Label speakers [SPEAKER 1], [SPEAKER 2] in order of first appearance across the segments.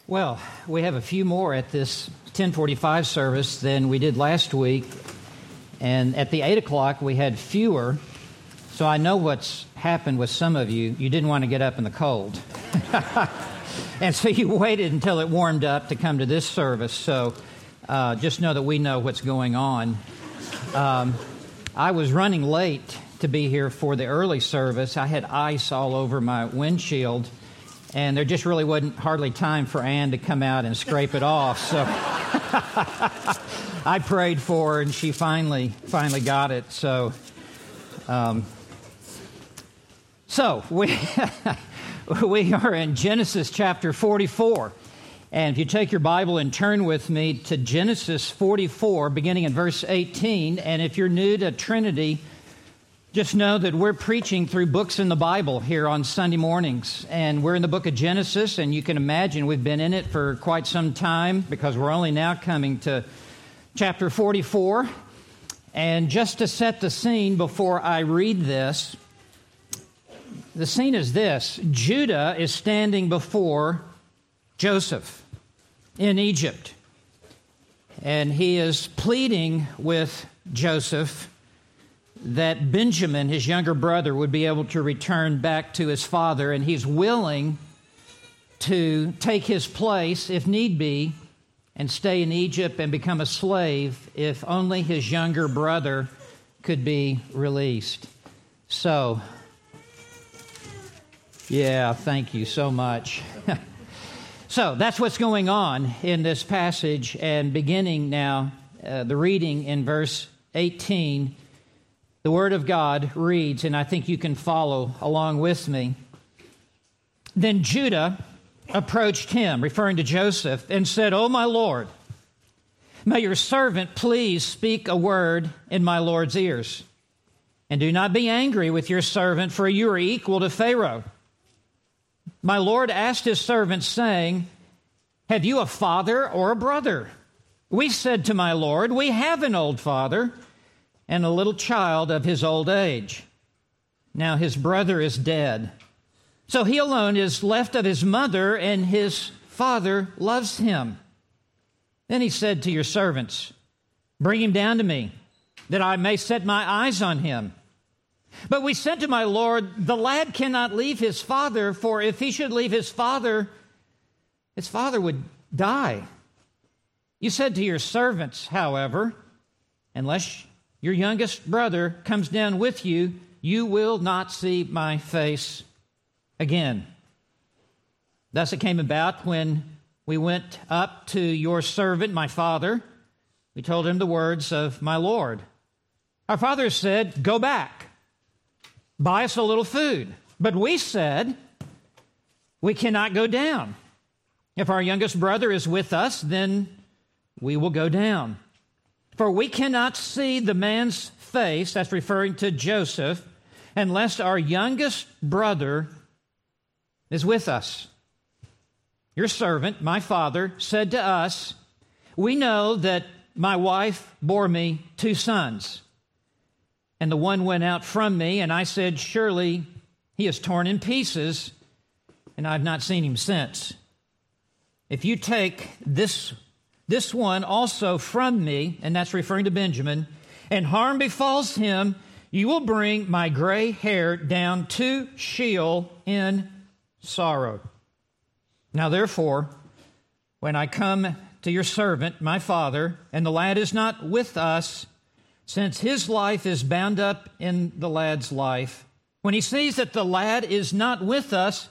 [SPEAKER 1] Well, we have a few more at this 10:45 service than we did last week. And at the 8 o'clock, we had fewer. So I know what's happened with some of you. You didn't want to get up in the cold. And so you waited until it warmed up to come to this service. So just know that we know what's going on. I was running late to be here for the early service. I had ice all over my windshield. And there just really wasn't hardly time for Ann to come out and scrape it off. So I prayed for her, and she finally got it. So we we are in Genesis chapter 44. And if you take your Bible and turn with me to Genesis 44, beginning in verse 18. And if you're new to Trinity, just know that we're preaching through books in the Bible here on Sunday mornings. And we're in the book of Genesis, and you can imagine we've been in it for quite some time because we're only now coming to chapter 44. And just to set the scene before I read this, the scene is this. Judah is standing before Joseph in Egypt. And he is pleading with Joseph that Benjamin, his younger brother, would be able to return back to his father, and he's willing to take his place, if need be, and stay in Egypt and become a slave if only his younger brother could be released. So, yeah, thank you so much. So that's what's going on in this passage, and beginning now, the reading in verse 18, the Word of God reads, and I think you can follow along with me. Then Judah approached him, referring to Joseph, and said, "O my Lord, may your servant please speak a word in my Lord's ears. And do not be angry with your servant, for you are equal to Pharaoh. My Lord asked his servant, saying, have you a father or a brother? We said to my Lord, we have an old father, and a little child of his old age. Now his brother is dead. So he alone is left of his mother, and his father loves him. Then he said to your servants, bring him down to me, that I may set my eyes on him. But we said to my Lord, the lad cannot leave his father, for if he should leave his father would die. You said to your servants, however, unless your youngest brother comes down with you, you will not see my face again. Thus it came about when we went up to your servant, my father, we told him the words of my Lord. Our father said, go back, buy us a little food. But we said, we cannot go down. If our youngest brother is with us, then we will go down. For we cannot see the man's face," that's referring to Joseph, "unless our youngest brother is with us. Your servant, my father, said to us, we know that my wife bore me 2 sons. And the one went out from me, and I said, surely he is torn in pieces, and I've not seen him since. If you take this one also from me," and that's referring to Benjamin, "and harm befalls him, you will bring my gray hair down to Sheol in sorrow. Now therefore, when I come to your servant, my father, and the lad is not with us, since his life is bound up in the lad's life, when he sees that the lad is not with us,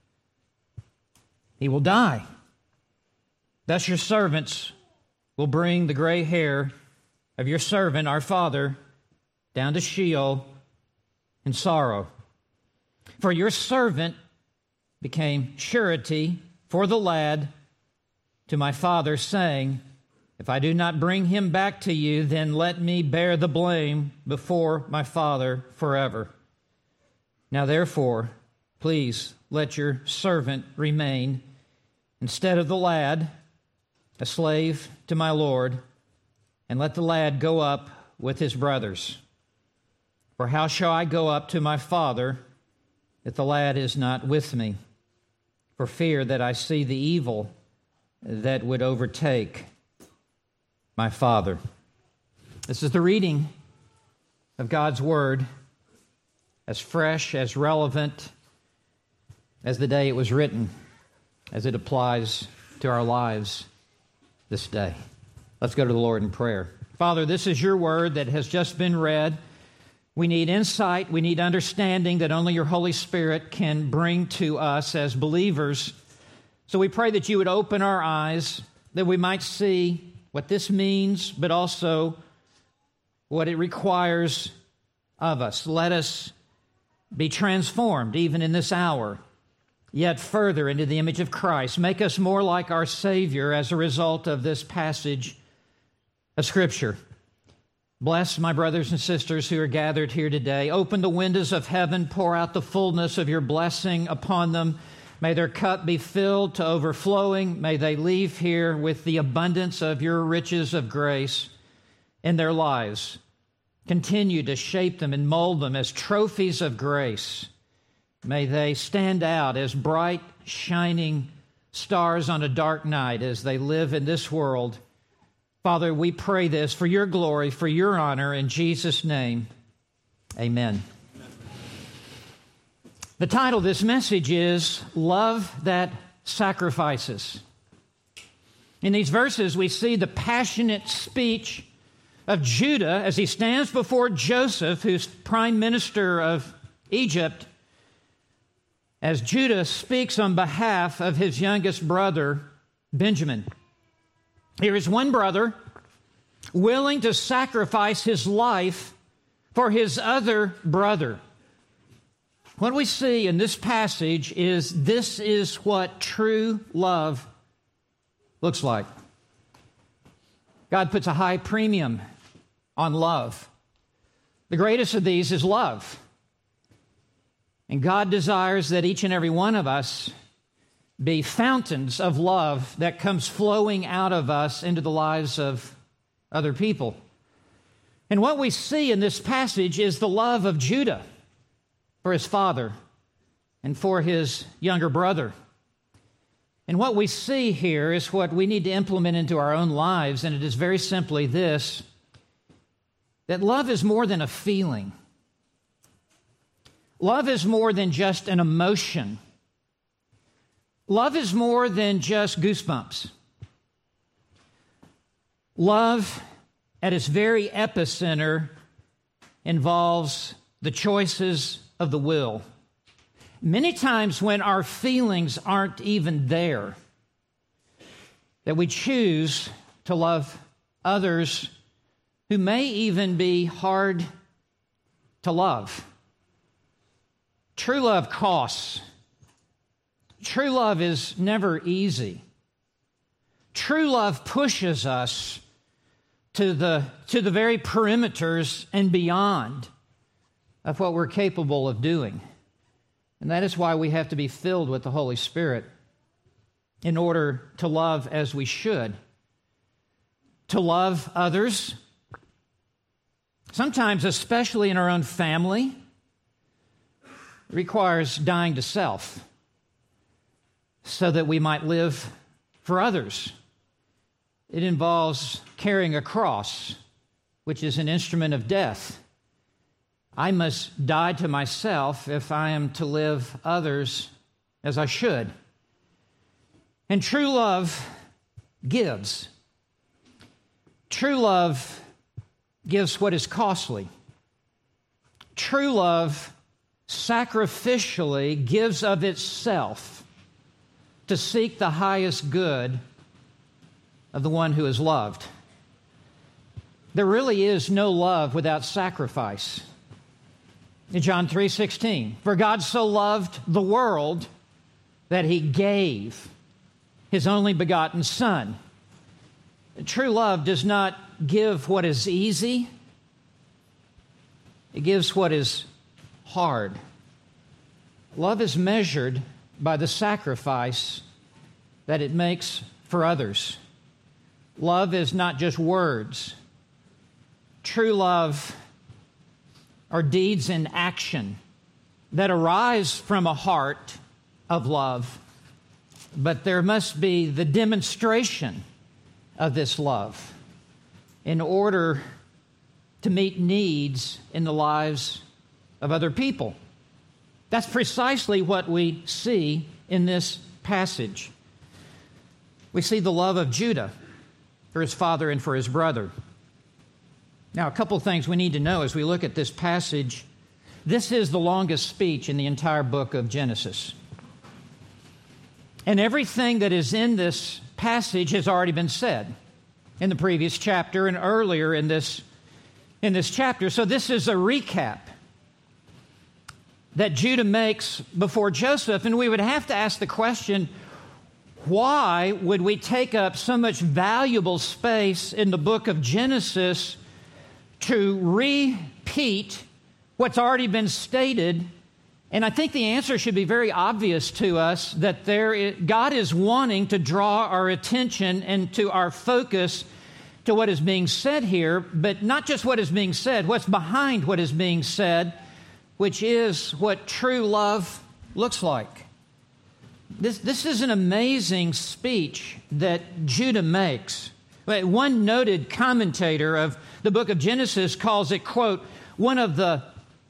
[SPEAKER 1] he will die. Thus your servants will bring the gray hair of your servant, our father, down to Sheol in sorrow. For your servant became surety for the lad to my father, saying, if I do not bring him back to you, then let me bear the blame before my father forever. Now therefore, please let your servant remain instead of the lad, a slave to my Lord, and let the lad go up with his brothers. For how shall I go up to my father if the lad is not with me? For fear that I see the evil that would overtake my Father. This is the reading of God's Word, as fresh, as relevant as the day it was written, as it applies to our lives this day. Let's go to the Lord in prayer. Father, this is your Word that has just been read. We need insight, we need understanding that only your Holy Spirit can bring to us as believers. So we pray that you would open our eyes, that we might see what this means, but also what it requires of us. Let us be transformed even in this hour, yet further into the image of Christ. Make us more like our Savior as a result of this passage of Scripture. Bless my brothers and sisters who are gathered here today. Open the windows of heaven, pour out the fullness of your blessing upon them. May their cup be filled to overflowing. May they leave here with the abundance of your riches of grace in their lives. Continue to shape them and mold them as trophies of grace. May they stand out as bright, shining stars on a dark night as they live in this world. Father, we pray this for your glory, for your honor, in Jesus' name. Amen. The title of this message is Love That Sacrifices. In these verses, we see the passionate speech of Judah as he stands before Joseph, who's prime minister of Egypt, as Judah speaks on behalf of his youngest brother, Benjamin. Here is one brother willing to sacrifice his life for his other brother. What we see in this passage is this is what true love looks like. God puts a high premium on love. The greatest of these is love. And God desires that each and every one of us be fountains of love that comes flowing out of us into the lives of other people. And what we see in this passage is the love of Judah for his father and for his younger brother. And what we see here is what we need to implement into our own lives, and it is very simply this, that love is more than a feeling. Love is more than just an emotion. Love is more than just goosebumps. Love, at its very epicenter, involves the choices of the will. Many times when our feelings aren't even there, that we choose to love others who may even be hard to love. True love costs. True love is never easy. True love pushes us to the very perimeters and beyond of what we're capable of doing. And that is why we have to be filled with the Holy Spirit in order to love as we should. To love others, sometimes especially in our own family, requires dying to self so that we might live for others. It involves carrying a cross, which is an instrument of death. I must die to myself if I am to live others as I should. And true love gives. True love gives what is costly. True love sacrificially gives of itself to seek the highest good of the one who is loved. There really is no love without sacrifice. In John 3:16, for God so loved the world that he gave his only begotten Son. True love does not give what is easy. It gives what is hard. Love is measured by the sacrifice that it makes for others. Love is not just words. True love are deeds in action that arise from a heart of love. but there must be the demonstration of this love in order to meet needs in the lives of other people. That's precisely what we see in this passage. We see the love of Judah for his father and for his brother. Now, a couple things we need to know as we look at this passage. This is the longest speech in the entire book of Genesis. And everything that is in this passage has already been said in the previous chapter and earlier in this chapter. So this is a recap that Judah makes before Joseph. And we would have to ask the question, why would we take up so much valuable space in the book of Genesis to repeat what's already been stated? And I think the answer should be very obvious to us, that God is wanting to draw our attention and to our focus to what is being said here, but not just what is being said, what's behind what is being said, which is what true love looks like. This is an amazing speech that Judah makes. One noted commentator of the book of Genesis calls it, quote, one of the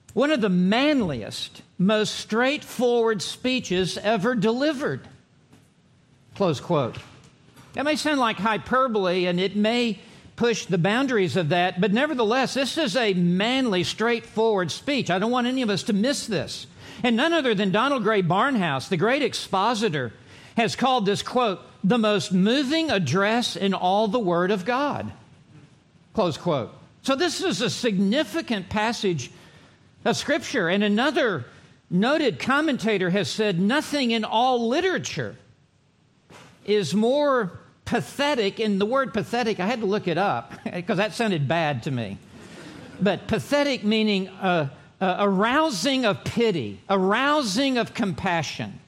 [SPEAKER 1] manliest, most straightforward speeches ever delivered, close quote. That may sound like hyperbole, and it may push the boundaries of that, but nevertheless, this is a manly, straightforward speech. I don't want any of us to miss this. And none other than Donald Gray Barnhouse, the great expositor, has called this, quote, the most moving address in all the Word of God, close quote. So this is a significant passage of Scripture. And another noted commentator has said, nothing in all literature is more pathetic. And the word pathetic, I had to look it up because that sounded bad to me. But pathetic meaning arousing of pity, arousing of compassion.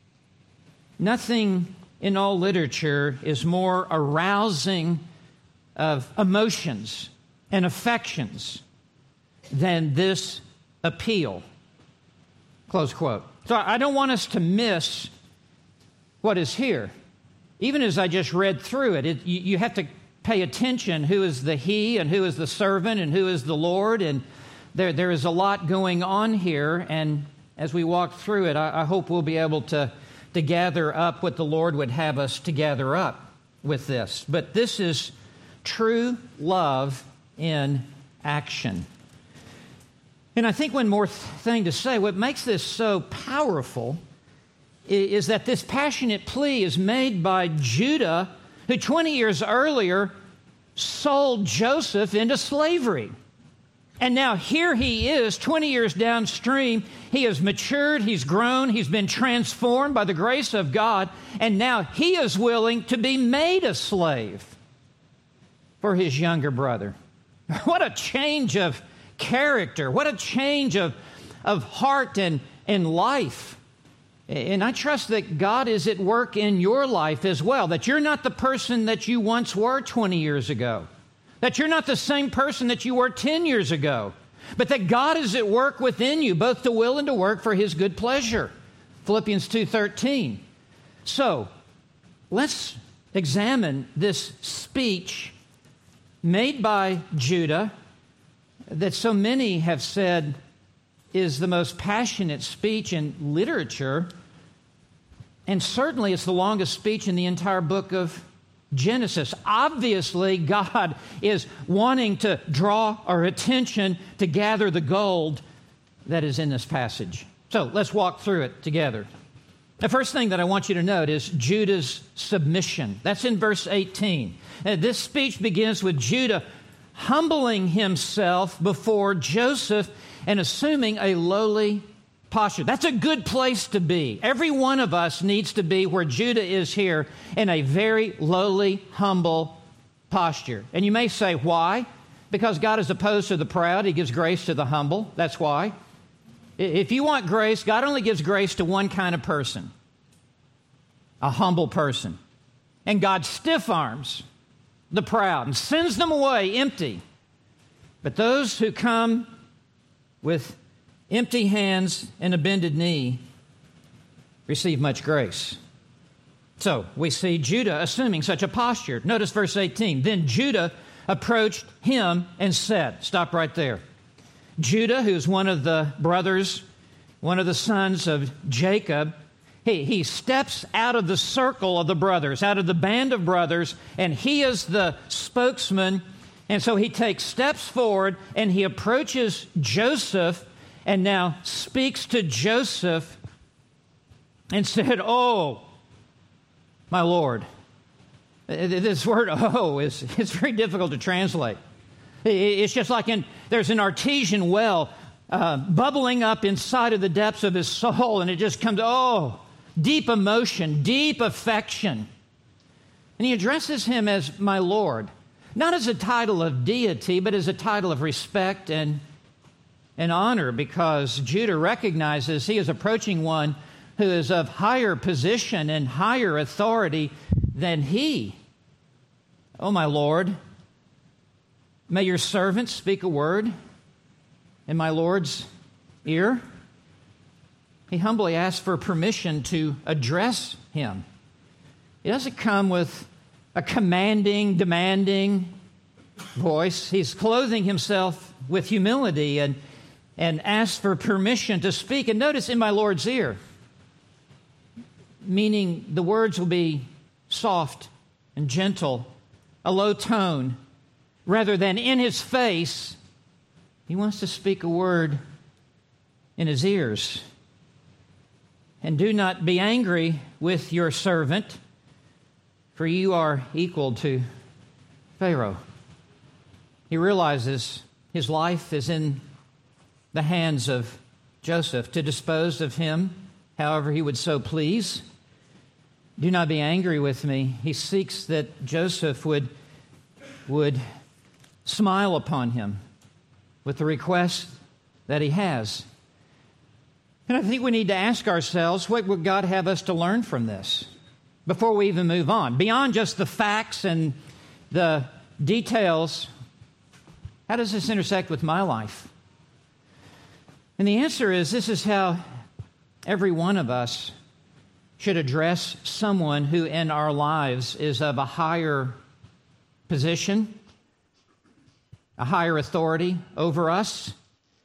[SPEAKER 1] Nothing in all literature is more arousing of emotions and affections than this appeal, close quote. So I don't want us to miss what is here. Even as I just read through it, you have to pay attention who is the he and who is the servant and who is the Lord. And there is a lot going on here. And as we walk through it, I hope we'll be able to gather up what the Lord would have us to gather up with this. But this is true love in action. And I think one more thing to say, what makes this so powerful is that this passionate plea is made by Judah, who 20 years earlier sold Joseph into slavery. And now here he is, 20 years downstream. He has matured, he's grown, he's been transformed by the grace of God, and now he is willing to be made a slave for his younger brother. What a change of character. What a change of heart and life. And I trust that God is at work in your life as well, that you're not the person that you once were 20 years ago, that you're not the same person that you were 10 years ago, but that God is at work within you, both to will and to work for His good pleasure. Philippians 2:13. So, let's examine this speech made by Judah that so many have said is the most passionate speech in literature, and certainly it's the longest speech in the entire book of Genesis. Obviously, God is wanting to draw our attention to gather the gold that is in this passage. So let's walk through it together. The first thing that I want you to note is Judah's submission. That's in verse 18. This speech begins with Judah humbling himself before Joseph and assuming a lowly posture. That's a good place to be. Every one of us needs to be where Judah is here, in a very lowly, humble posture. And you may say, why? Because God is opposed to the proud. He gives grace to the humble. That's why. If you want grace, God only gives grace to one kind of person, a humble person. And God stiff arms the proud and sends them away empty. But those who come with empty hands and a bended knee receive much grace. So we see Judah assuming such a posture. Notice verse 18. Then Judah approached him and said, stop right there. Judah, who's one of the brothers, one of the sons of Jacob, he steps out of the circle of the brothers, out of the band of brothers, and he is the spokesman. And so he takes steps forward and he approaches Joseph and now speaks to Joseph and said, "Oh, my Lord." This word "oh" it's very difficult to translate. It's just like there's an artesian well bubbling up inside of the depths of his soul, and it just comes, oh, deep emotion, deep affection. And he addresses him as "my Lord," not as a title of deity, but as a title of respect and honor, because Judah recognizes he is approaching one who is of higher position and higher authority than he. "Oh, my Lord, may your servant speak a word in my Lord's ear." He humbly asks for permission to address him. He doesn't come with a commanding, demanding voice. He's clothing himself with humility and asks for permission to speak. And notice, "in my Lord's ear," meaning the words will be soft and gentle, a low tone, rather than in his face. He wants to speak a word in his ears. "And do not be angry with your servant, for you are equal to Pharaoh." He realizes his life is in the hands of Joseph to dispose of him however he would so please. "Do not be angry with me." He seeks that Joseph would smile upon him with the request that he has. And I think we need to ask ourselves, what would God have us to learn from this before we even move on? Beyond just the facts and the details, how does this intersect with my life? And the answer is, this is how every one of us should address someone who in our lives is of a higher position, a higher authority over us.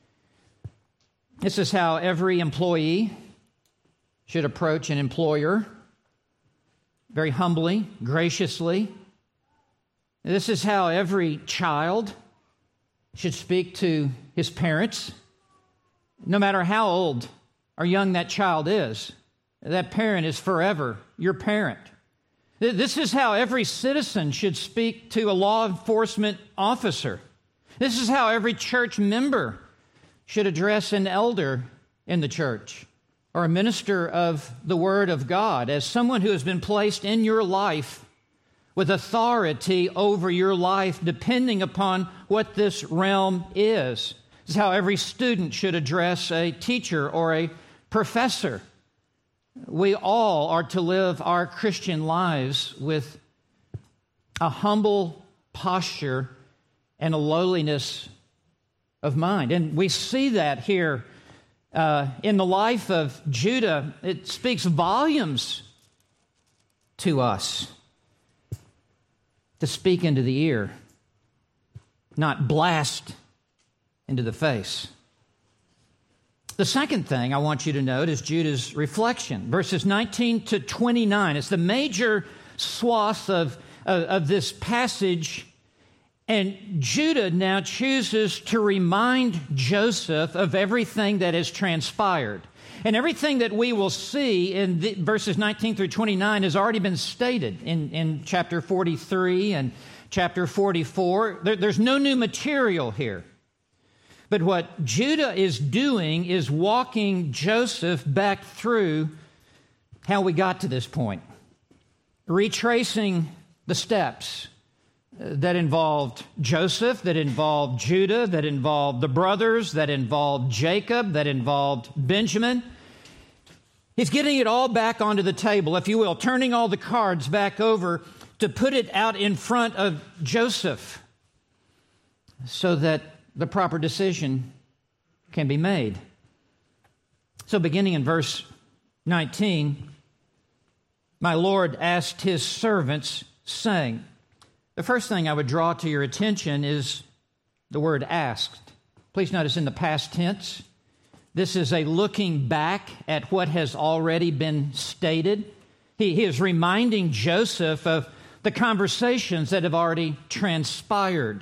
[SPEAKER 1] This is how every employee should approach an employer, very humbly, graciously. This is how every child should speak to his parents, no matter how old or young that child is. That parent is forever your parent. This is how every citizen should speak to a law enforcement officer. This is how every church member should address an elder in the church or a minister of the Word of God, as someone who has been placed in your life with authority over your life, depending upon what this realm is. This is how every student should address a teacher or a professor. We all are to live our Christian lives with a humble posture and a lowliness of mind. And we see that here in the life of Judah. It speaks volumes to us to speak into the ear, not blast into the face. The second thing I want you to note is Judah's reflection. Verses 19 to 29. It's the major swath of this passage. And Judah now chooses to remind Joseph of everything that has transpired. And everything that we will see in verses 19 through 29 has already been stated in chapter 43 and chapter 44. There's no new material here. But what Judah is doing is walking Joseph back through how we got to this point, retracing the steps that involved Joseph, that involved Judah, that involved the brothers, that involved Jacob, that involved Benjamin. He's getting it all back onto the table, if you will, turning all the cards back over to put it out in front of Joseph so that the proper decision can be made. So beginning in verse 19, my Lord asked his servants, saying. The first thing I would draw to your attention is the word asked. Please notice in the past tense. This is a looking back at what has already been stated. He is reminding Joseph of the conversations that have already transpired.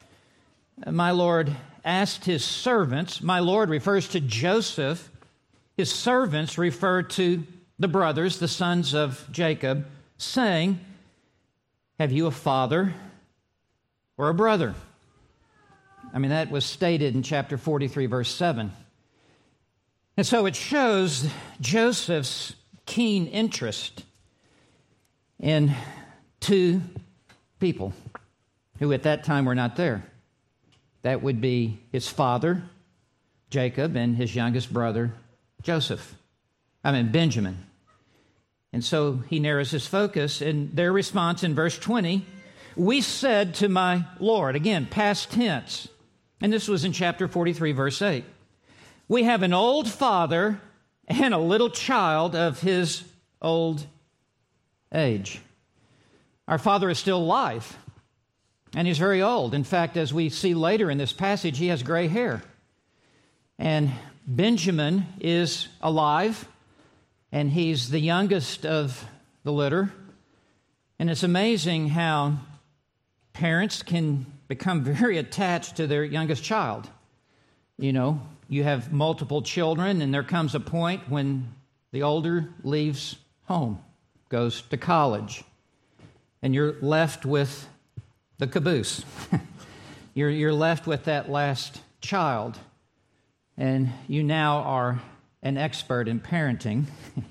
[SPEAKER 1] My Lord asked his servants. My Lord refers to Joseph. His servants refer to the brothers, the sons of Jacob, saying, have you a father or a brother? I mean, that was stated in chapter 43, verse 7. And so it shows Joseph's keen interest in two people who at that time were not there. That would be his father, Jacob, and his youngest brother, Benjamin. And so he narrows his focus in their response in verse 20. We said to my Lord, again, past tense, and this was in chapter 43, verse 8. We have an old father and a little child of his old age. Our father is still alive, and he's very old. In fact, as we see later in this passage, he has gray hair. And Benjamin is alive, and he's the youngest of the litter. And it's amazing how parents can become very attached to their youngest child. You know, you have multiple children, and there comes a point when the older leaves home, goes to college, and you're left with the caboose. You're left with that last child, and you now are an expert in parenting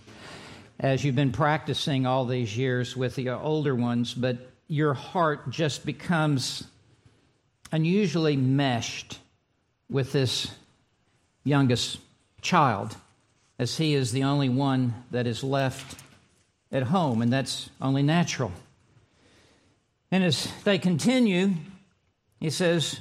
[SPEAKER 1] as you've been practicing all these years with the older ones, but your heart just becomes unusually meshed with this youngest child, as he is the only one that is left at home, and that's only natural. And as they continue, he says,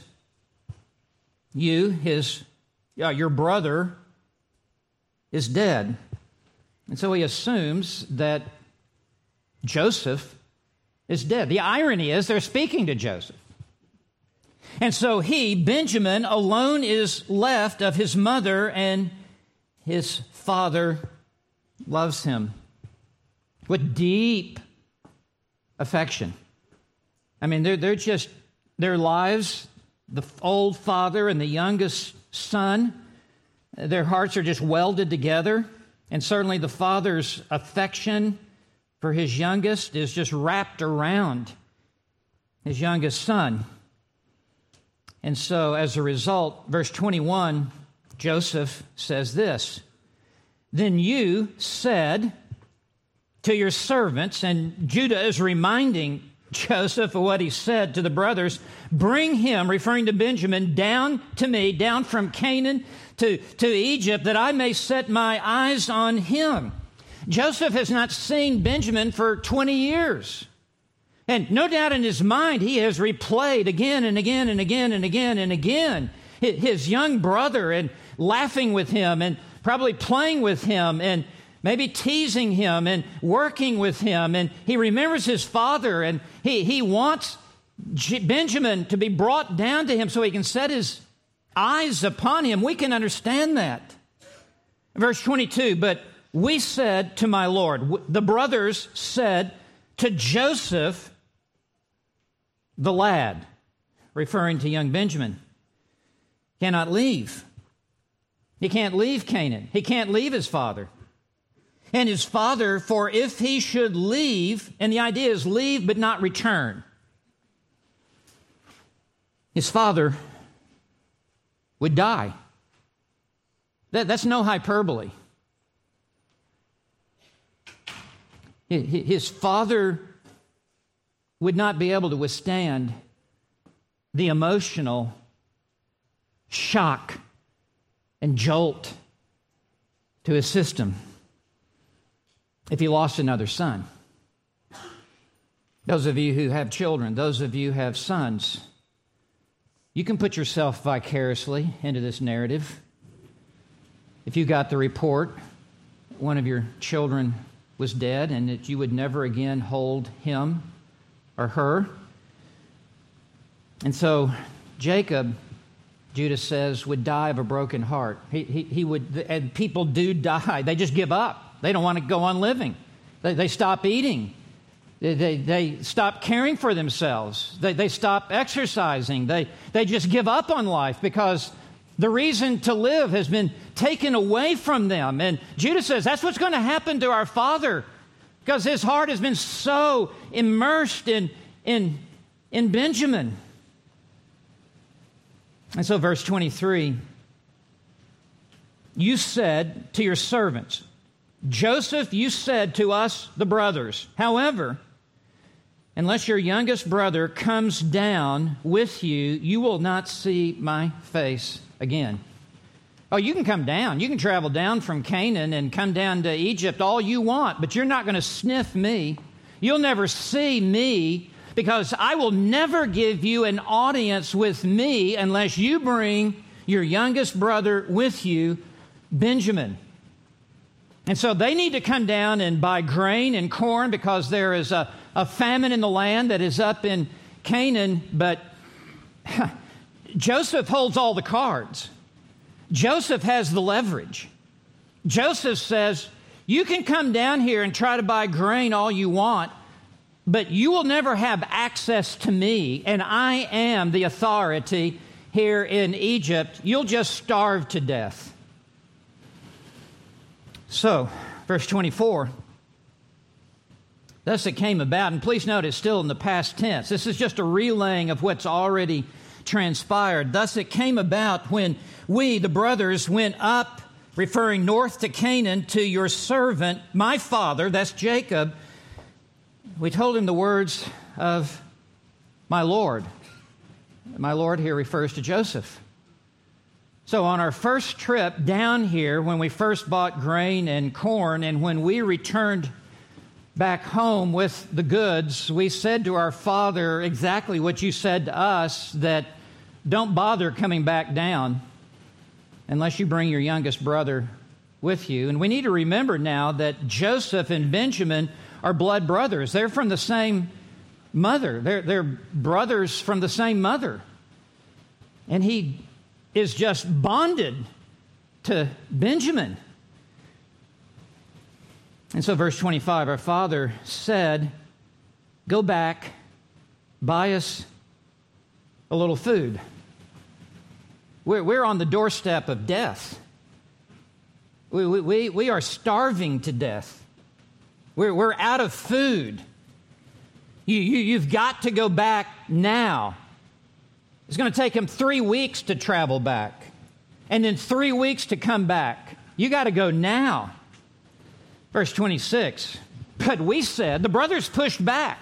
[SPEAKER 1] your brother is dead. And so he assumes that Joseph is dead. The irony is they're speaking to Joseph. And so Benjamin, alone is left of his mother, and his father loves him with deep affection. I mean, they're just, their lives, the old father and the youngest son, their hearts are just welded together. And certainly the father's affection for his youngest is just wrapped around his youngest son. And so as a result, verse 21, Joseph says this, then you said to your servants, and Judah is reminding Joseph of what he said to the brothers, bring him, referring to Benjamin, down to me, down from Canaan to Egypt, that I may set my eyes on him. Joseph has not seen Benjamin for 20 years. And no doubt in his mind, he has replayed again and again and again and again and again his young brother, and laughing with him, and probably playing with him, and maybe teasing him and working with him. And he remembers his father, and he wants Benjamin to be brought down to him so he can set his eyes upon him. We can understand that. Verse 22, but we said to my Lord, the brothers said to Joseph, the lad, referring to young Benjamin, cannot leave. He can't leave Canaan. He can't leave his father. And his father, for if he should leave, and the idea is leave but not return, his father would die. That's no hyperbole. His father would not be able to withstand the emotional shock and jolt to his system if he lost another son. Those of you who have children, those of you who have sons, you can put yourself vicariously into this narrative. If you got the report, one of your children was dead and that you would never again hold him or her. And so Jacob, Judah says, would die of a broken heart. He would, and people do die. They just give up. They don't want to go on living. They stop eating. They stop caring for themselves. They stop exercising. They just give up on life because the reason to live has been taken away from them. And Judah says that's what's going to happen to our father because his heart has been so immersed in Benjamin. And so verse 23, you said to your servants, Joseph, you said to us, the brothers, however, unless your youngest brother comes down with you, you will not see my face again. Oh, you can come down. You can travel down from Canaan and come down to Egypt all you want, but you're not going to sniff me. You'll never see me because I will never give you an audience with me unless you bring your youngest brother with you, Benjamin. And so they need to come down and buy grain and corn because there is a famine in the land that is up in Canaan, but Joseph holds all the cards. Joseph has the leverage. Joseph says, you can come down here and try to buy grain all you want, but you will never have access to me, and I am the authority here in Egypt. You'll just starve to death. So, verse 24, thus it came about, and please note it's still in the past tense. This is just a relaying of what's already transpired. Thus it came about when we, the brothers, went up, referring north to Canaan, to your servant, my father, that's Jacob. We told him the words of my Lord. My Lord here refers to Joseph. So on our first trip down here, when we first bought grain and corn, and when we returned back home with the goods, we said to our father exactly what you said to us, that don't bother coming back down unless you bring your youngest brother with you. And we need to remember now that Joseph and Benjamin are blood brothers. They're from the same mother. They're brothers from the same mother. And he is just bonded to Benjamin. And so verse 25, our father said, go back, buy us a little food. We're on the doorstep of death. We are starving to death. We're out of food. You've got to go back now. It's going to take him 3 weeks to travel back, and then 3 weeks to come back. You got to go now. Verse 26, but we said, the brothers pushed back.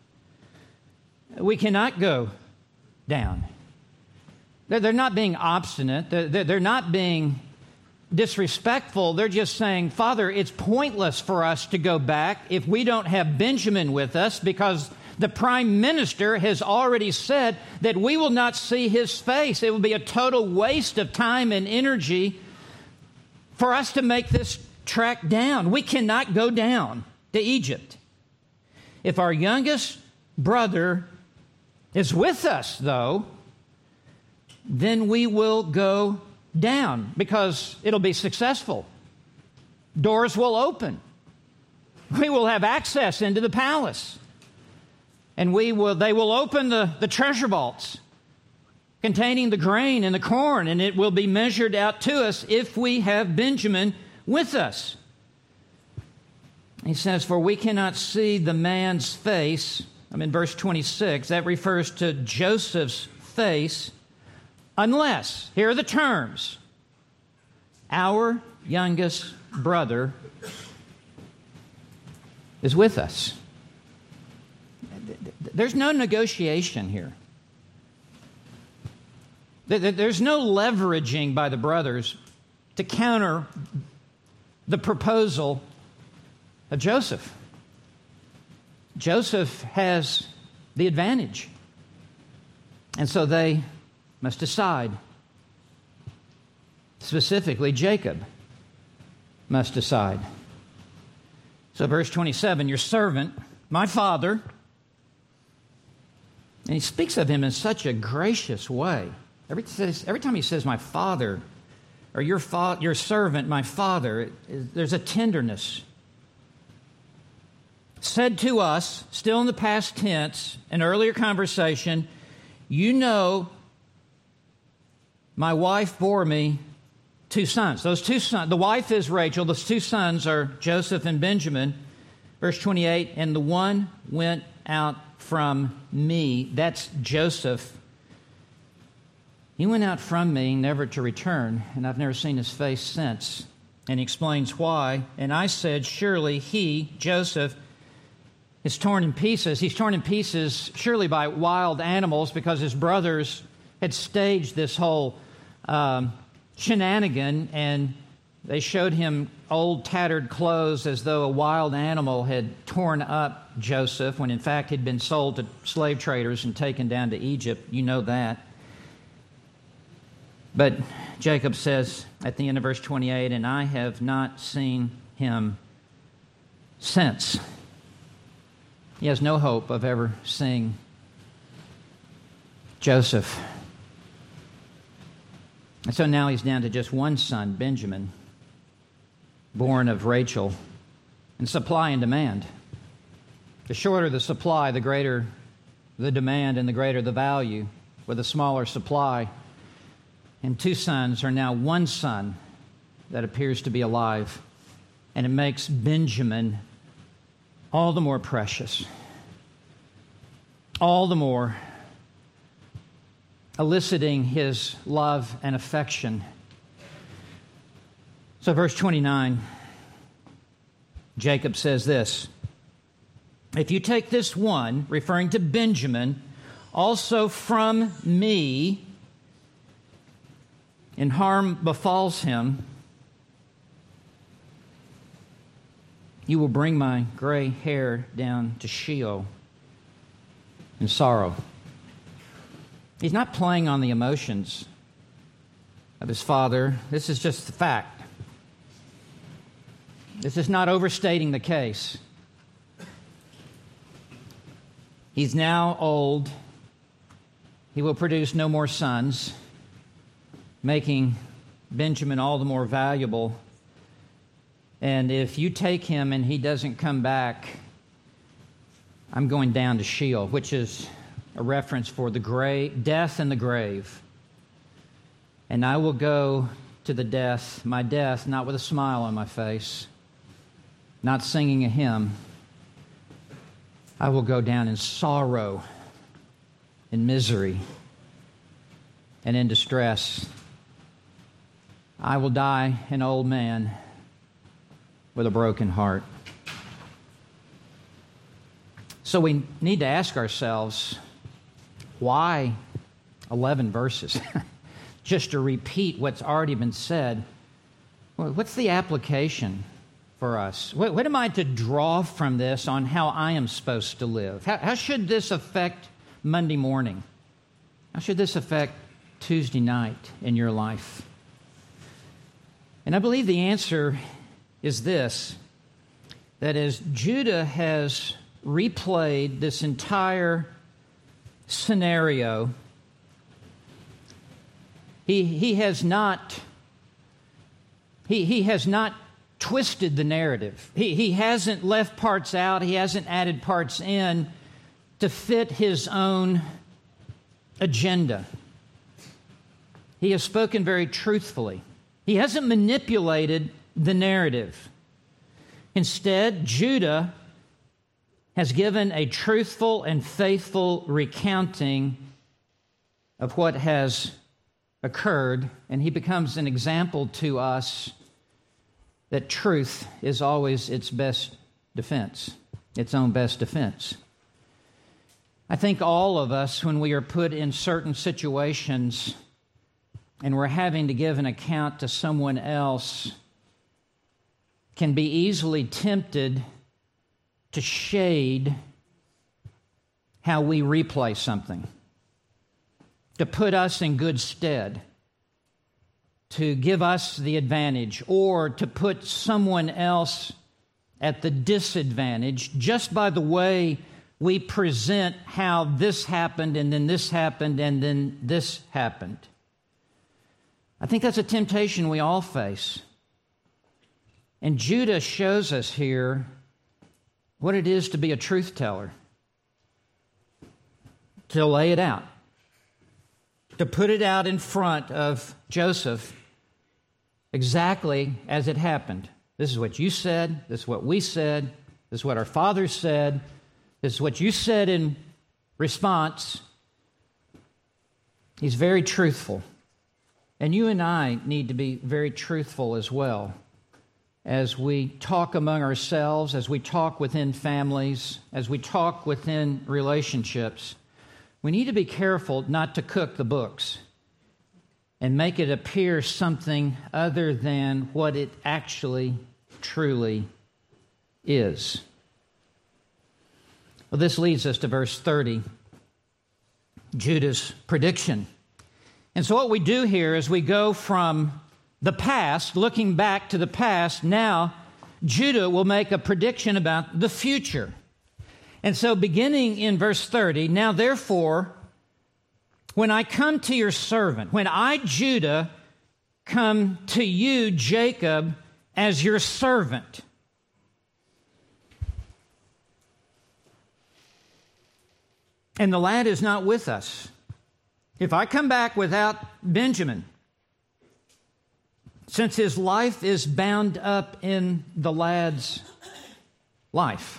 [SPEAKER 1] We cannot go down. They're not being obstinate. They're not being disrespectful. They're just saying, Father, it's pointless for us to go back if we don't have Benjamin with us, because the prime minister has already said that we will not see his face. It will be a total waste of time and energy for us to make this trek down. We cannot go down to Egypt. If our youngest brother is with us, though, then we will go down because it'll be successful. Doors will open. We will have access into the palace. And they will open the treasure vaults containing the grain and the corn, and it will be measured out to us if we have Benjamin with us. He says, for we cannot see the man's face. I'm in verse 26. That refers to Joseph's face, unless, here are the terms, our youngest brother is with us. There's no negotiation here. There's no leveraging by the brothers to counter the proposal of Joseph. Joseph has the advantage. And so they must decide. Specifically, Jacob must decide. So verse 27, your servant, my father, and he speaks of him in such a gracious way. Every time he says, my father, or your servant, my father, there's a tenderness. Said to us, still in the past tense, an earlier conversation, you know, my wife bore me 2 sons. Those 2 sons, the wife is Rachel, those 2 sons are Joseph and Benjamin. Verse 28, and the one went out from me. That's Joseph. He went out from me, never to return, and I've never seen his face since. And he explains why. And I said, surely he, Joseph, is torn in pieces. He's torn in pieces surely by wild animals, because his brothers had staged this whole shenanigan, and they showed him old tattered clothes as though a wild animal had torn up Joseph, when in fact he'd been sold to slave traders and taken down to Egypt. You know that. But Jacob says at the end of verse 28, and I have not seen him since. He has no hope of ever seeing Joseph. And so now he's down to just one son, Benjamin, born of Rachel. And supply and demand. The shorter the supply, the greater the demand and the greater the value. With a smaller supply, and 2 sons are now one son that appears to be alive. And it makes Benjamin all the more precious, all the more eliciting his love and affection. So verse 29, Jacob says this, if you take this one, referring to Benjamin, also from me, and harm befalls him, you will bring my gray hair down to Sheol in sorrow. He's not playing on the emotions of his father. This is just the fact. This is not overstating the case. He's now old. He will produce no more sons, making Benjamin all the more valuable. And if you take him and he doesn't come back, I'm going down to Sheol, which is a reference for the death and the grave. And I will go to my death, not with a smile on my face, not singing a hymn. I will go down in sorrow, in misery, and in distress. I will die an old man with a broken heart. So we need to ask ourselves, why 11 verses? Just to repeat what's already been said. What's the application for us? What am I to draw from this on how I am supposed to live? How should this affect Monday morning? How should this affect Tuesday night in your life? And I believe the answer is this, that as Judah has replayed this entire scenario, he has not twisted the narrative. He hasn't left parts out. He hasn't added parts in to fit his own agenda. He has spoken very truthfully. He hasn't manipulated the narrative. Instead, Judah has given a truthful and faithful recounting of what has occurred, and he becomes an example to us that truth is always its best defense, its own best defense. I think all of us, when we are put in certain situations and we're having to give an account to someone else, can be easily tempted to shade how we replay something, to put us in good stead, to give us the advantage, or to put someone else at the disadvantage just by the way we present how this happened and then this happened and then this happened. I think that's a temptation we all face. And Judah shows us here what it is to be a truth teller, to lay it out, to put it out in front of Joseph exactly as it happened. This is what you said, this is what we said, this is what our father said, this is what you said in response. He's very truthful. And you and I need to be very truthful as well as we talk among ourselves, as we talk within families, as we talk within relationships. We need to be careful not to cook the books and make it appear something other than what it actually, truly is. Well, this leads us to verse 30, Judah's prediction. And so what we do here is we go from the past, looking back to the past. Now, Judah will make a prediction about the future. And so beginning in verse 30, now therefore, when I come to your servant, when I, Judah, come to you, Jacob, as your servant. And the lad is not with us. If I come back without Benjamin, since his life is bound up in the lad's life.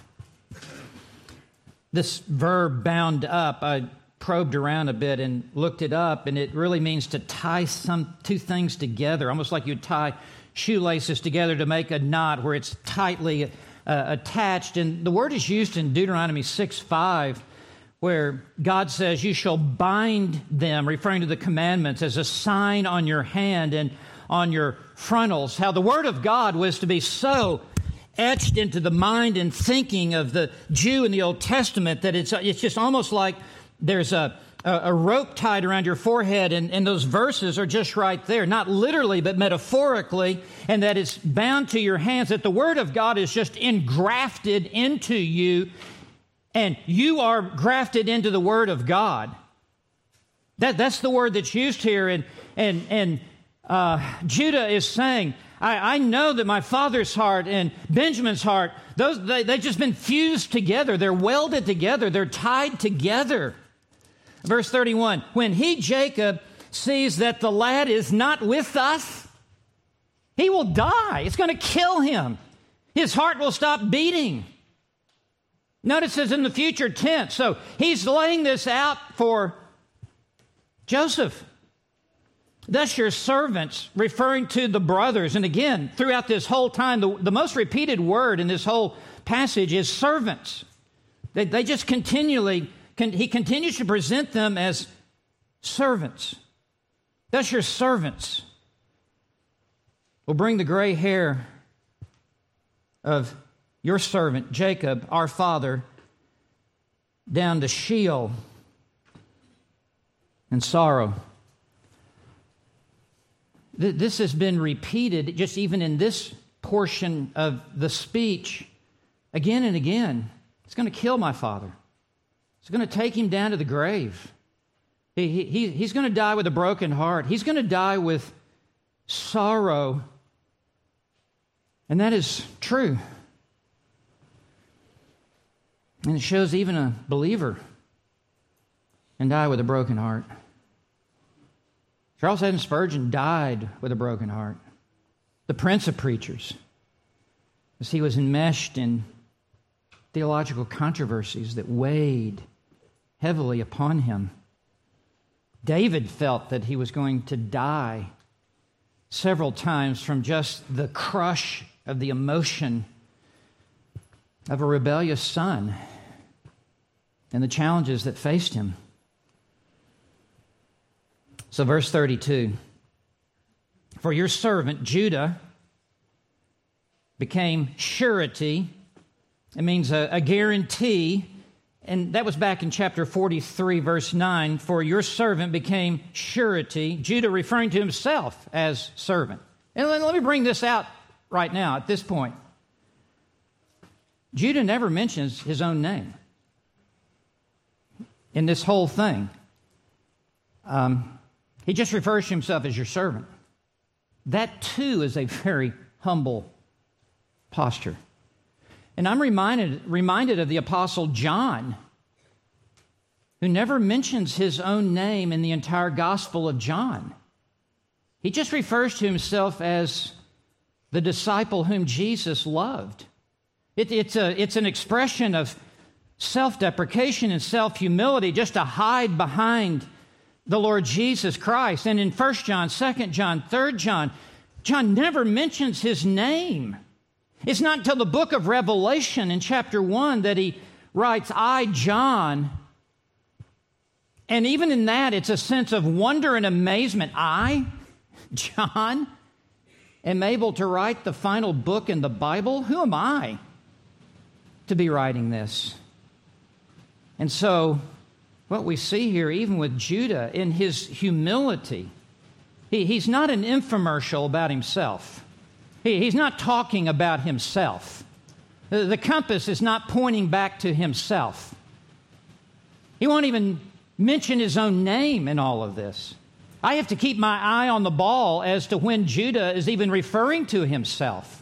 [SPEAKER 1] This verb, bound up, I probed around a bit and looked it up, and it really means to tie two things together, almost like you'd tie shoelaces together to make a knot where it's tightly attached. And the word is used in Deuteronomy 6:5, where God says, you shall bind them, referring to the commandments, as a sign on your hand and on your frontals. How the Word of God was to be so etched into the mind and thinking of the Jew in the Old Testament that it's just almost like there's a rope tied around your forehead, and those verses are just right there, not literally but metaphorically, and that it's bound to your hands, that the Word of God is just engrafted into you, and you are grafted into the Word of God. That's the word that's used here, and Judah is saying, I know that my father's heart and Benjamin's heart, they've just been fused together. They're welded together. They're tied together. Verse 31, when he, Jacob, sees that the lad is not with us, he will die. It's going to kill him. His heart will stop beating. Notice it's in the future tense. So he's laying this out for Joseph. Thus your servants, referring to the brothers. And again, throughout this whole time, the most repeated word in this whole passage is servants. They just continually, he continues to present them as servants. Thus your servants will bring the gray hair of your servant, Jacob, our father, down to Sheol and sorrow. This has been repeated just even in this portion of the speech again and again. It's going to kill my father. It's going to take him down to the grave. He's going to die with a broken heart. He's going to die with sorrow. And that is true. And it shows even a believer can die with a broken heart. Charles Haddon Spurgeon died with a broken heart. The prince of preachers, as he was enmeshed in theological controversies that weighed heavily upon him. David felt that he was going to die several times from just the crush of the emotion of a rebellious son and the challenges that faced him. So verse 32, for your servant Judah became surety. It means a guarantee. And that was back in chapter 43, verse 9. For your servant became surety. Judah referring to himself as servant. And let me bring this out right now at this point. Judah never mentions his own name in this whole thing. He just refers to himself as your servant. That too is a very humble posture. And I'm reminded of the Apostle John, who never mentions his own name in the entire Gospel of John. He just refers to himself as the disciple whom Jesus loved. It's an expression of self-deprecation and self-humility just to hide behind the Lord Jesus Christ. And in 1 John, 2 John, 3 John, John never mentions his name. It's not until the book of Revelation in chapter 1 that he writes, I, John. And even in that, it's a sense of wonder and amazement. I, John, am able to write the final book in the Bible? Who am I to be writing this? And so, what we see here, even with Judah, in his humility, he's not an infomercial about himself. He's not talking about himself. The compass is not pointing back to himself. He won't even mention his own name in all of this. I have to keep my eye on the ball as to when Judah is even referring to himself.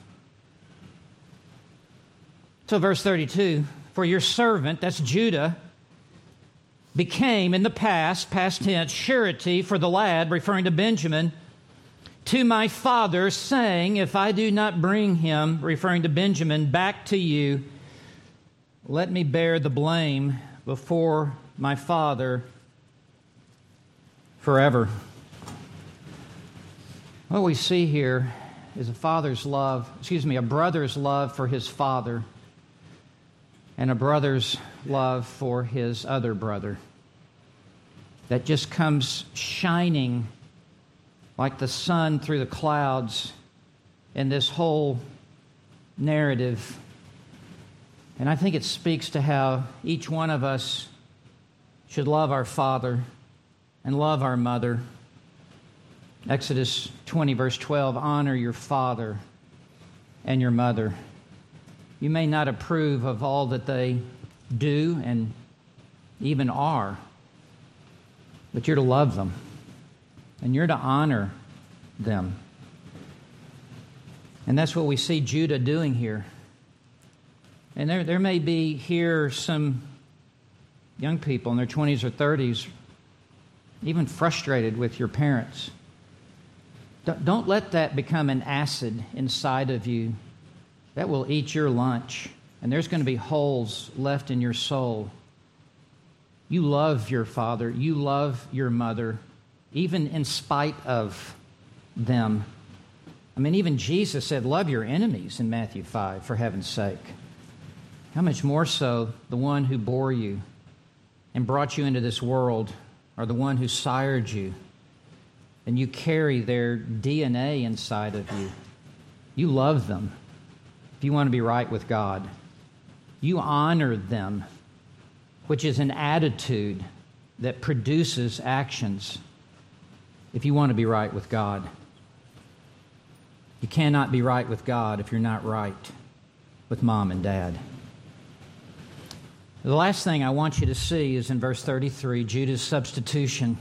[SPEAKER 1] So verse 32, for your servant, that's Judah, became in the past tense, surety for the lad, referring to Benjamin, to my father, saying, if I do not bring him, referring to Benjamin, back to you, let me bear the blame before my father forever. What we see here is a brother's love for his father and a brother's love for his other brother that just comes shining like the sun through the clouds in this whole narrative. And I think it speaks to how each one of us should love our father and love our mother. Exodus 20, verse 12, honor your father and your mother. You may not approve of all that they do and even are, but you're to love them and you're to honor them. And that's what we see Judah doing here. And there may be here some young people in their 20s or 30s, even frustrated with your parents. Don't let that become an acid inside of you that will eat your lunch, and there's going to be holes left in your soul. You love your father, you love your mother, even in spite of them. I mean, even Jesus said, love your enemies in Matthew 5, for heaven's sake. How much more so the one who bore you and brought you into this world, or the one who sired you, and you carry their DNA inside of you. You love them if you want to be right with God. You honor them, which is an attitude that produces actions if you want to be right with God. You cannot be right with God if you're not right with mom and dad. The last thing I want you to see is in verse 33, Judah's substitution.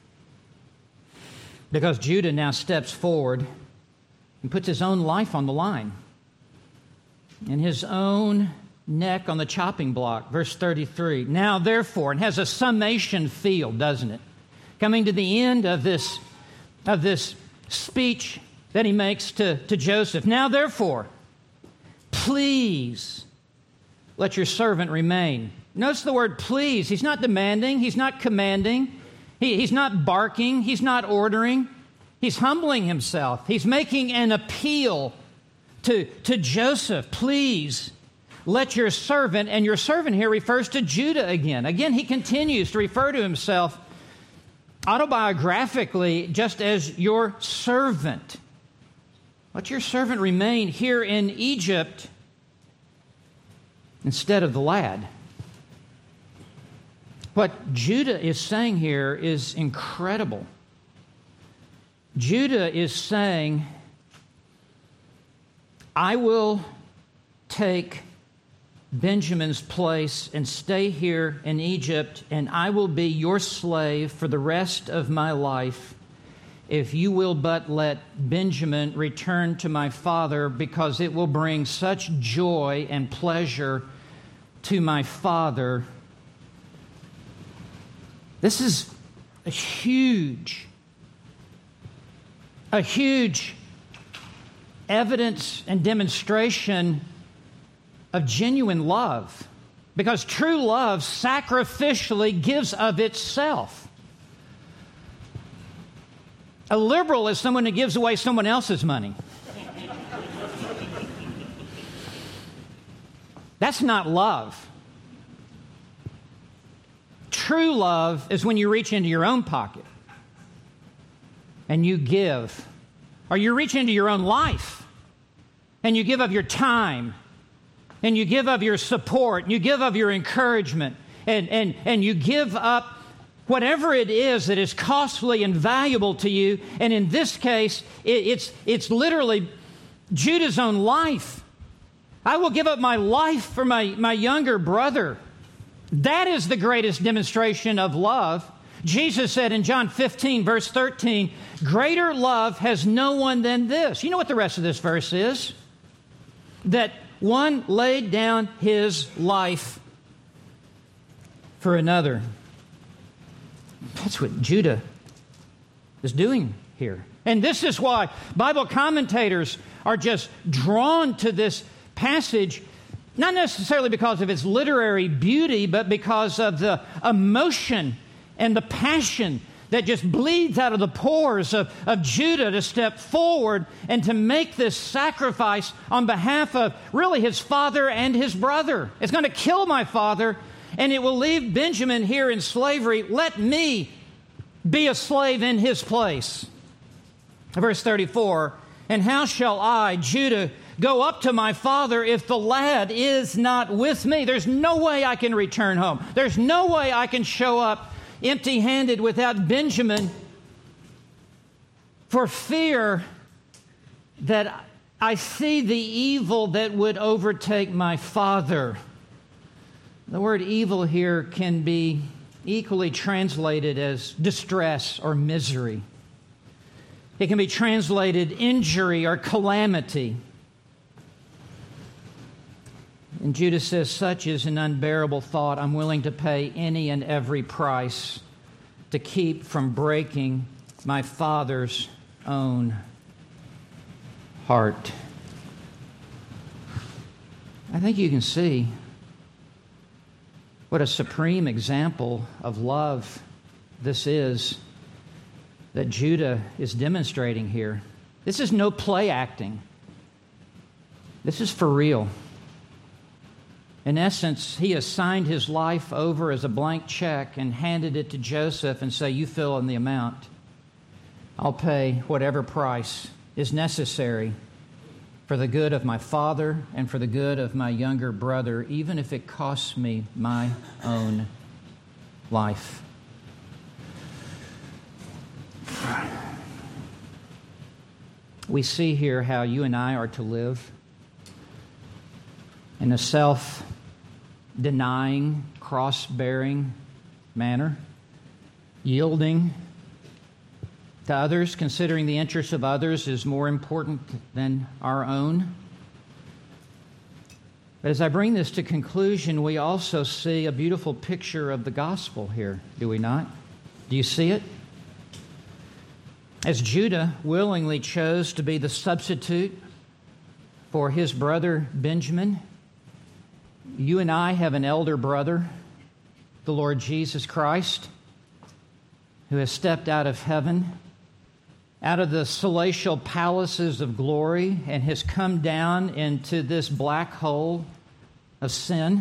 [SPEAKER 1] Because Judah now steps forward and puts his own life on the line and his own neck on the chopping block. Verse 33, now therefore, and has a summation feel, doesn't it? Coming to the end of this speech that he makes to Joseph. Now therefore, please let your servant remain. Notice the word please. He's not demanding. He's not commanding. He's not barking. He's not ordering. He's humbling himself. He's making an appeal to Joseph. Please let your servant, and your servant here refers to Judah again. Again, he continues to refer to himself autobiographically just as your servant. Let your servant remain here in Egypt instead of the lad. What Judah is saying here is incredible. Judah is saying, I will take Benjamin's place and stay here in Egypt, and I will be your slave for the rest of my life, if you will but let Benjamin return to my father, because it will bring such joy and pleasure to my father." This is a huge evidence and demonstration of genuine love, because true love sacrificially gives of itself. A liberal is someone who gives away someone else's money. That's not love. True love is when you reach into your own pocket and you give, or you reach into your own life and you give of your time, and you give of your support, and you give of your encouragement, and you give up whatever it is that is costly and valuable to you. And in this case, it's literally Judah's own life. I will give up my life for my younger brother. That is the greatest demonstration of love. Jesus said in John 15, verse 13, "Greater love has no one than this." You know what the rest of this verse is? That one laid down his life for another. That's what Judah is doing here. And this is why Bible commentators are just drawn to this passage, not necessarily because of its literary beauty, but because of the emotion and the passion that just bleeds out of the pores of Judah to step forward and to make this sacrifice on behalf of really his father and his brother. It's going to kill my father, and it will leave Benjamin here in slavery. Let me be a slave in his place. Verse 34, "And how shall I, Judah, go up to my father if the lad is not with me?" There's no way I can return home. There's no way I can show up empty-handed without Benjamin, for fear that I see the evil that would overtake my father. The word evil here can be equally translated as distress or misery. It can be translated injury or calamity. And Judah says, "Such is an unbearable thought. I'm willing to pay any and every price to keep from breaking my father's own heart." I think you can see what a supreme example of love this is that Judah is demonstrating here. This is no play acting. This is for real. In essence, he assigned his life over as a blank check and handed it to Joseph and said, "You fill in the amount. I'll pay whatever price is necessary for the good of my father and for the good of my younger brother, even if it costs me my own life." We see here how you and I are to live in a self-denying, cross-bearing manner, yielding to others, considering the interests of others is more important than our own. But as I bring this to conclusion, we also see a beautiful picture of the gospel here, do we not? Do you see it? As Judah willingly chose to be the substitute for his brother Benjamin, you and I have an elder brother, the Lord Jesus Christ, who has stepped out of heaven, out of the celestial palaces of glory, and has come down into this black hole of sin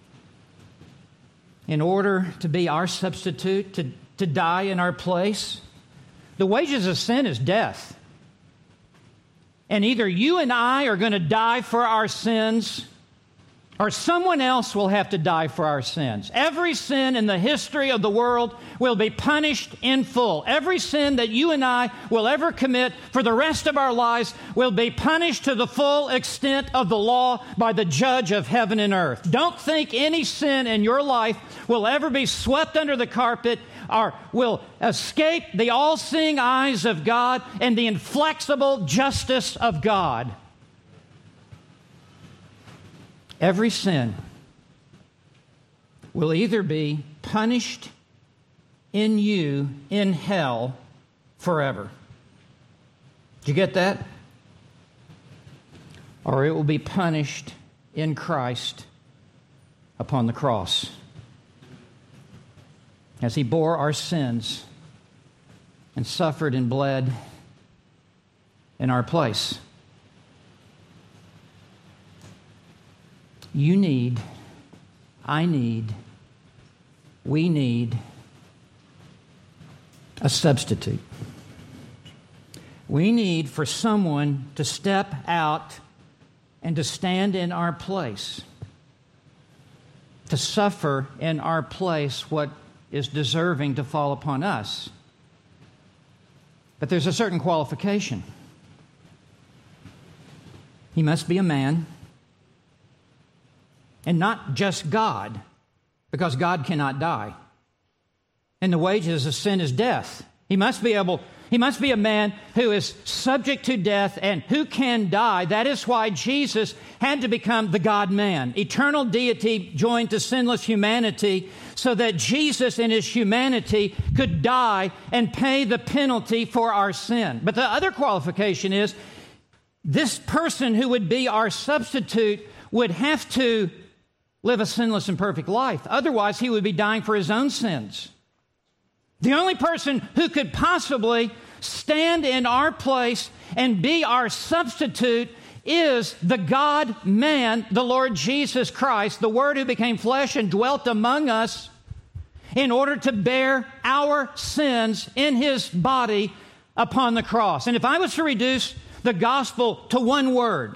[SPEAKER 1] in order to be our substitute, to die in our place. The wages of sin is death. And either you and I are going to die for our sins, or someone else will have to die for our sins. Every sin in the history of the world will be punished in full. Every sin that you and I will ever commit for the rest of our lives will be punished to the full extent of the law by the judge of heaven and earth. Don't think any sin in your life will ever be swept under the carpet or will escape the all-seeing eyes of God and the inflexible justice of God. Every sin will either be punished in you in hell forever. Did you get that? Or it will be punished in Christ upon the cross, as He bore our sins and suffered and bled in our place. You need, I need, we need a substitute. We need for someone to step out and to stand in our place, to suffer in our place what is deserving to fall upon us. But there's a certain qualification. He must be a man, and not just God, because God cannot die. And the wages of sin is death. He must be a man who is subject to death and who can die. That is why Jesus had to become the God-man, eternal deity joined to sinless humanity, so that Jesus in His humanity could die and pay the penalty for our sin. But the other qualification is this person who would be our substitute would have to live a sinless and perfect life. Otherwise, He would be dying for His own sins. The only person who could possibly stand in our place and be our substitute is the God-man, the Lord Jesus Christ, the Word who became flesh and dwelt among us in order to bear our sins in His body upon the cross. And if I was to reduce the gospel to one word,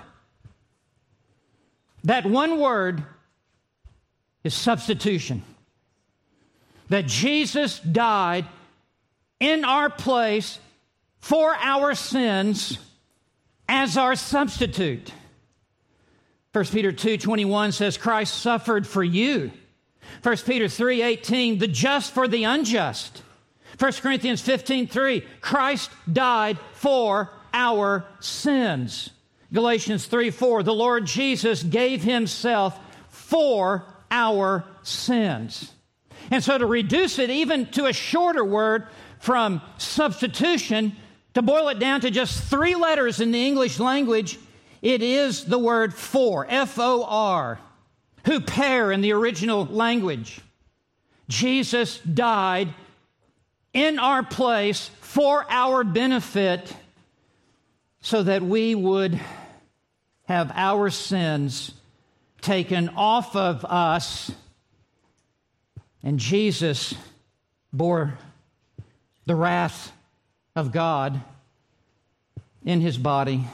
[SPEAKER 1] that one word is substitution. That Jesus died in our place for our sins as our substitute. 1 Peter 2:21 says, Christ suffered for you. 1 Peter 3:18, the just for the unjust. 1 Corinthians 15:3, Christ died for our sins. Galatians 3:4, the Lord Jesus gave Himself for our sins. And so to reduce it even to a shorter word from substitution, to boil it down to just 3 letters in the English language, it is the word for, F-O-R, huper in the original language. Jesus died in our place for our benefit so that we would have our sins taken off of us, and Jesus bore the wrath of God in His body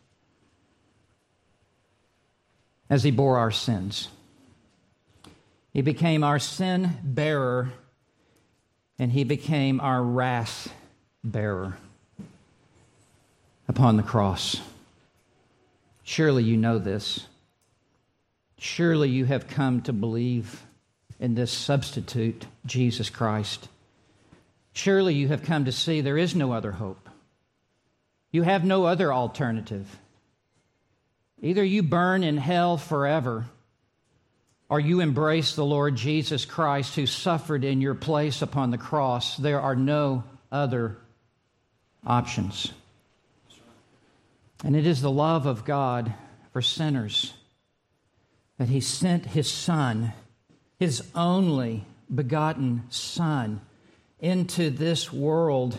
[SPEAKER 1] as He bore our sins. He became our sin bearer, and He became our wrath bearer upon the cross. Surely you know this. Surely you have come to believe in this substitute, Jesus Christ. Surely you have come to see there is no other hope. You have no other alternative. Either you burn in hell forever, or you embrace the Lord Jesus Christ who suffered in your place upon the cross. There are no other options. And it is the love of God for sinners that He sent His Son, His only begotten Son, into this world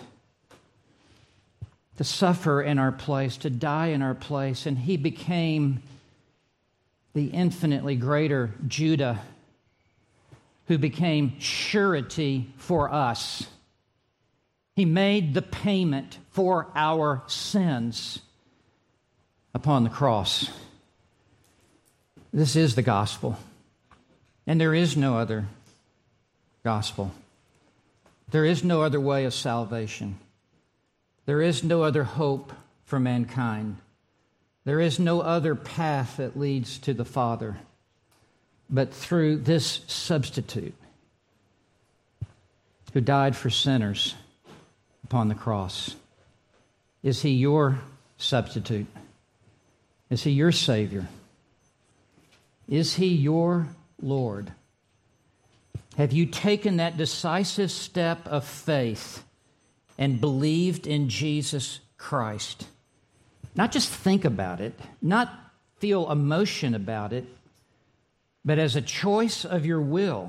[SPEAKER 1] to suffer in our place, to die in our place. And He became the infinitely greater Judah who became surety for us. He made the payment for our sins upon the cross. This is the gospel, and there is no other gospel. There is no other way of salvation. There is no other hope for mankind. There is no other path that leads to the Father but through this substitute who died for sinners upon the cross. Is he your substitute? Is he your Savior? Is he your Lord? Have you taken that decisive step of faith and believed in Jesus Christ? Not just think about it, not feel emotion about it, but as a choice of your will.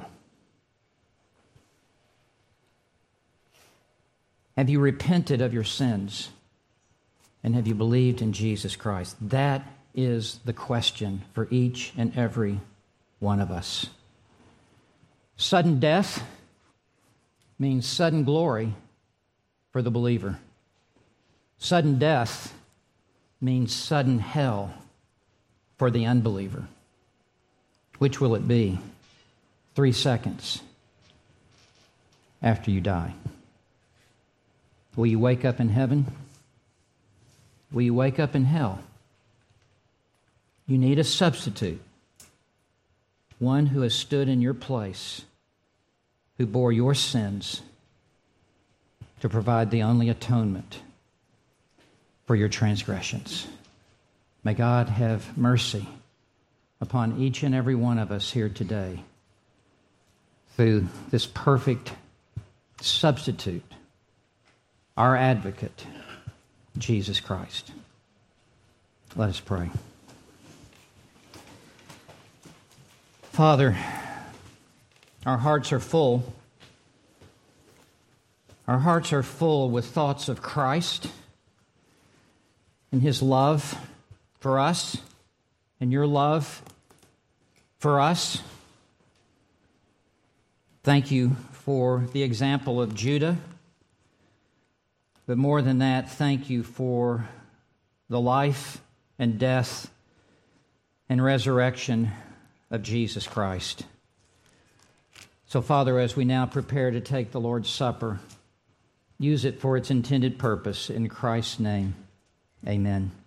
[SPEAKER 1] Have you repented of your sins? And have you believed in Jesus Christ? That is the question for each and every one of us. Sudden death means sudden glory for the believer. Sudden death means sudden hell for the unbeliever. Which will it be? 3 seconds after you die. Will you wake up in heaven? Will you wake up in hell? You need a substitute. One who has stood in your place, who bore your sins to provide the only atonement for your transgressions. May God have mercy upon each and every one of us here today through this perfect substitute, our advocate, Jesus Christ. Let us pray. Father, our hearts are full. Our hearts are full with thoughts of Christ and His love for us and your love for us. Thank you for the example of Judah. But more than that, thank you for the life and death and resurrection of Jesus Christ. So, Father, as we now prepare to take the Lord's Supper, use it for its intended purpose. In Christ's name, amen.